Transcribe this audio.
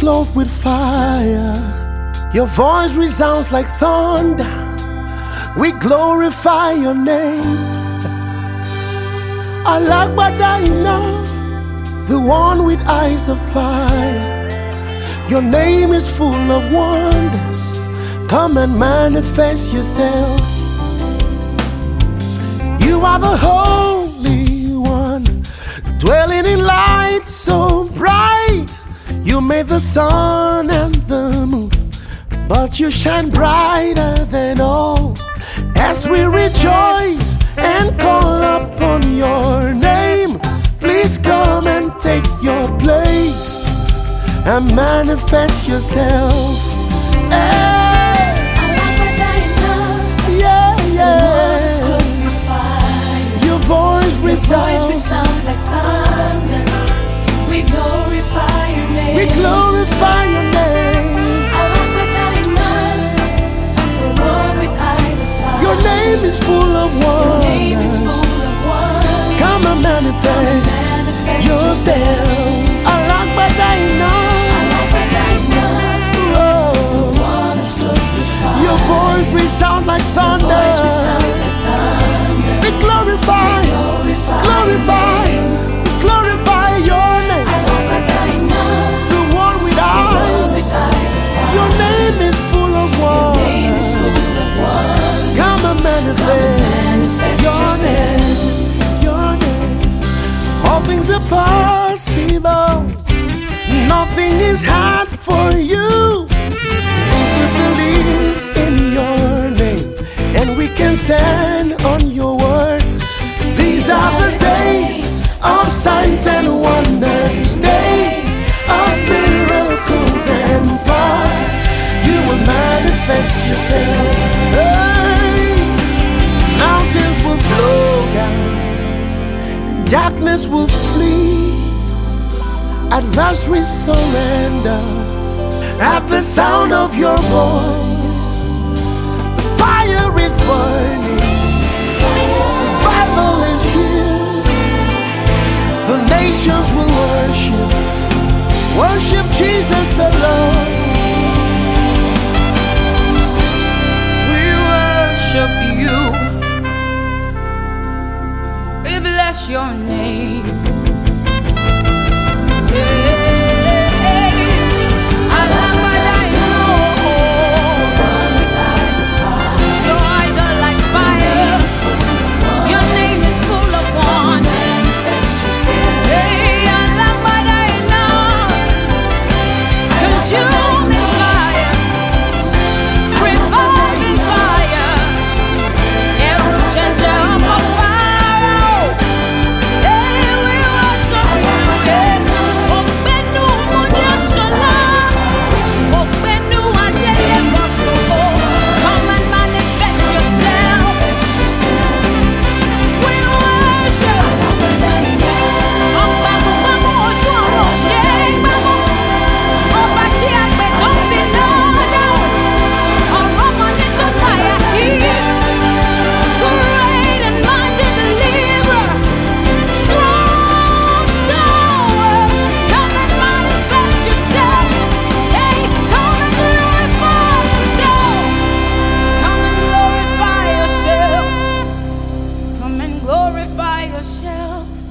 clothed with fire. Your voice resounds like thunder. We glorify your name. Alagbadaina, the one with eyes of fire. Your name is full of wonders. Come and manifest yourself. You are the Holy One, dwelling in light so bright. You made the sun and the moon, but you shine brighter than all. As we rejoice and call upon your name, please come and take your place and manifest yourself. Hey. Yeah, yeah. Your voice resounds like thunder. We glorify your name. We glorify your name. The one with eyes of fire. Your name is full of wonders. Come and manifest yourself. Alagbadaina. Your voice resounds like thunder. We glorify your name. The one with eyes. Your name is full of wonders. Come and manifest your name. Your name. All things are possible. Nothing is hard for you. If we believe in your name, and we can stand on your word. These are the days of signs and wonders, days of miracles and power. You will manifest yourself. Hey. Mountains will flow down, darkness will flee. Adversaries surrender at the sound of your voice. The fire is burning, Bible is here. The nations will worship Jesus alone. We worship you. We bless your name. Glorify yourself.